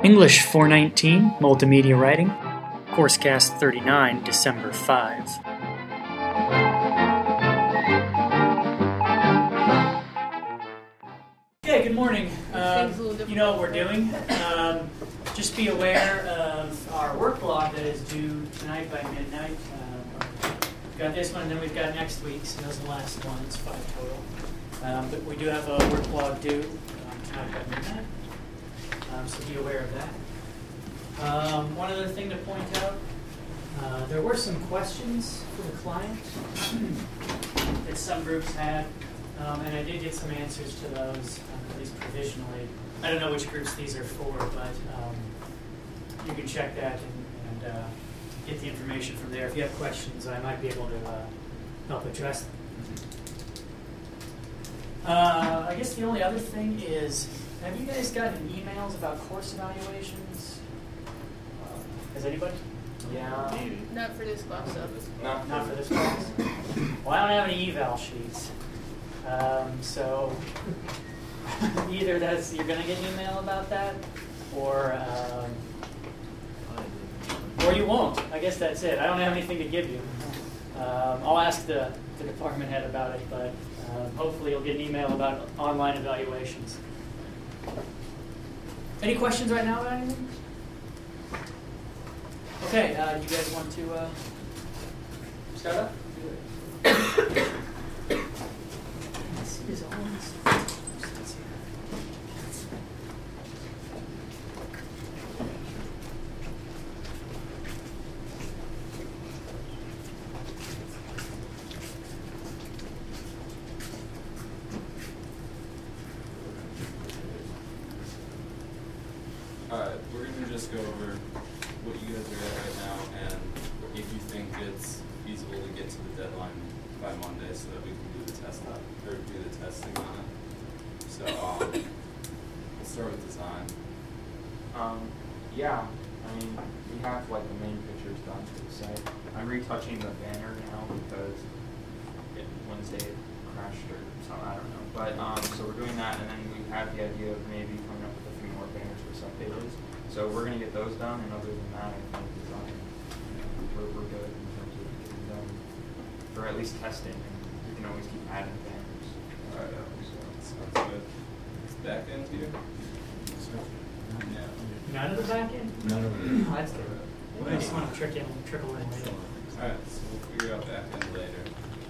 English 419, Multimedia Writing, Coursecast 39, December 5. Okay, good morning. You know what we're doing. Just be aware of our work blog that is due tonight by midnight. We've got this one, and then we've got next week's, and that's the last one. It's 5 total. But we do have a work blog due tonight by midnight. So be aware of that. One other thing to point out, there were some questions for the client that some groups had, and I did get some answers to those, at least provisionally. I don't know which groups these are for, but you can check that and get the information from there. If you have questions, I might be able to help address them. I guess the only other thing is, have you guys gotten emails about course evaluations? Has anybody? Yeah. Not for this class, though. Not for this class? Well, I don't have any eval sheets. So either you're going to get an email about that, or you won't. I guess that's it. I don't have anything to give you. I'll ask the department head about it, but hopefully you'll get an email about online evaluations. Any questions right now about anything? Okay, you guys want to start up? Let's see, is all this. Let's see. Alright, we're going to just go over what you guys are at right now and if you think it's feasible to get to the deadline by Monday so that we can do the testing on it. So we'll start with design. Yeah, I mean, we have like the main pictures done for the site. I'm retouching the banner now because Wednesday crashed or something, I don't know. But so we're doing that, and then we have the idea of maybe coming up with a few more banners for sub pages. So we're going to get those done, and other than that, I think design, we're good in terms of getting done, or at least testing, and we can always keep adding banners. Alright, sounds good. It's back end here? Yeah. None of the back end? None of Oh, that's good. I just want to trickle in later. Alright, so we'll figure out back end later.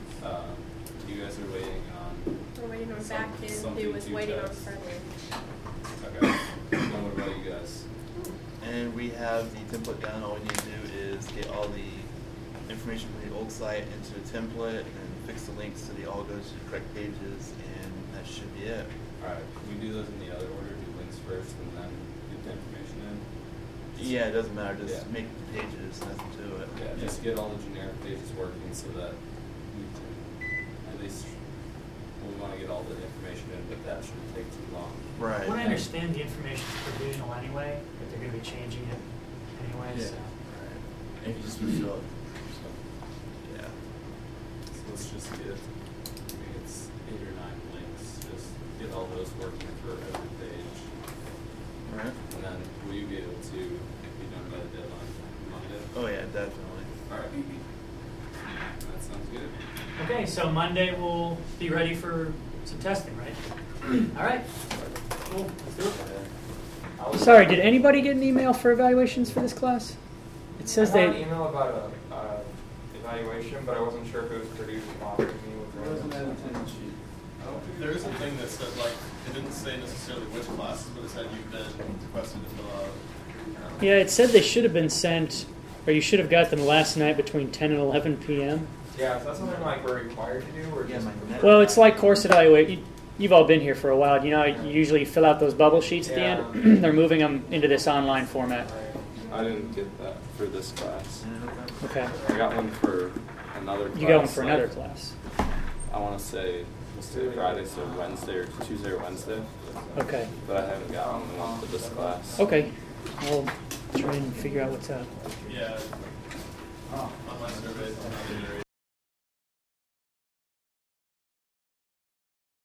You guys are waiting on... We're waiting on back end. something He was to waiting on test. front end. Okay. And what about you guys? And we have the template done. All we need to do is get all the information from the old site into the template and then fix the links so they all go to the correct pages, and that should be it. Alright, can we do those in the other order? Do links first and then get the information in? Yeah, it doesn't matter. Just Yeah. make the pages, nothing to it. Yeah, just get all the generic pages working so that we can, at least, we want to get all the information in, but that shouldn't take too long. Right. When I understand the information is provisional anyway, but they're going to be changing it anyway, Yeah. so. Right. And if you just refill it. So, yeah. So let's just get, maybe it's 8 or 9 links, just get all those working for every page. All right. And then will you be able to be done by the deadline Monday? Oh yeah, definitely. Alright. That sounds good. Okay, so Monday we'll be ready for some testing, right? All right. Cool. Let's do it. Sorry, did anybody get an email for evaluations for this class? It says I got an they. email about a evaluation, but I wasn't sure if it was produced bothering me with There is a thing that said, like, it didn't say necessarily which classes, but it said you've been requested to fill out. Yeah, it said they should have been sent, or you should have got them last night between 10 and 11 p.m. Yeah, is that something like we're required to do, or Yeah, just... my Well, it's like course evaluate. You've all been here for a while. You know, you usually fill out those bubble sheets at the end. They're moving them into this online format. I didn't get that for this class. Okay. I got one for another class. You got one for like, another class. I want to say, let's say Friday, so Wednesday or Tuesday or Wednesday. Okay. But I haven't gotten the one for this class. Okay. I'll try and figure out what's up. Yeah. Online surveys, online